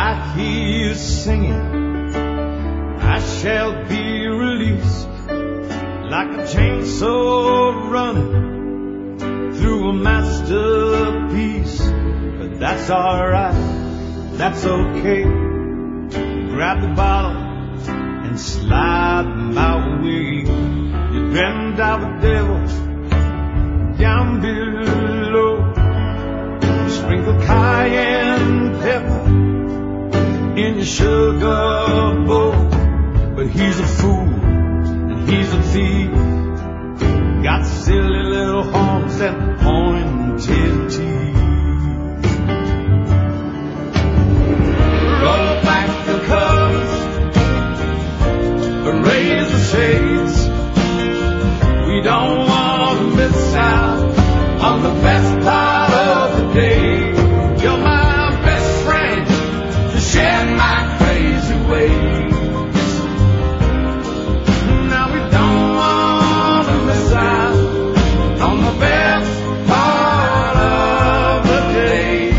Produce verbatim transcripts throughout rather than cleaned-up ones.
I hear you singing, I shall be released like a chainsaw running through a masterpiece. But that's alright, that's okay. Grab the bottle and slide my way. You bend down the devil down below. You sprinkle cayenne pepper in your sugar bowl. But he's a fool and he's a thief, got silly little horns and pointed teeth. Roll back the covers and raise the shades. We don't want to miss out on the best part of the day. You're my best friend to share my crazy ways. Now we don't want to miss out on the best part of the day.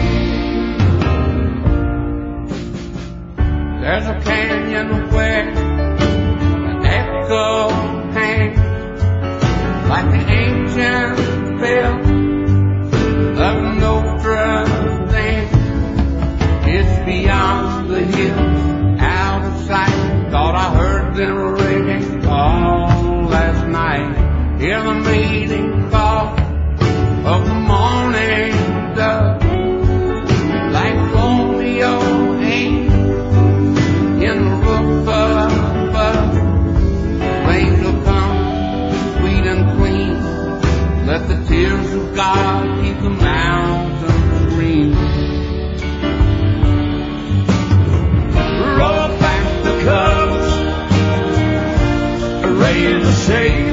There's a canyon where an echo hangs like the ancient bell of Notre Dame. It's beyond the hill, out of sight. Thought I heard them ringing all last night. Hear the mating call of the morning dove, like Romeo ain't in the roof above. Rain will come, sweet and clean. Let the tears of God keep the mountains green. Roll back the covers, raise the shade.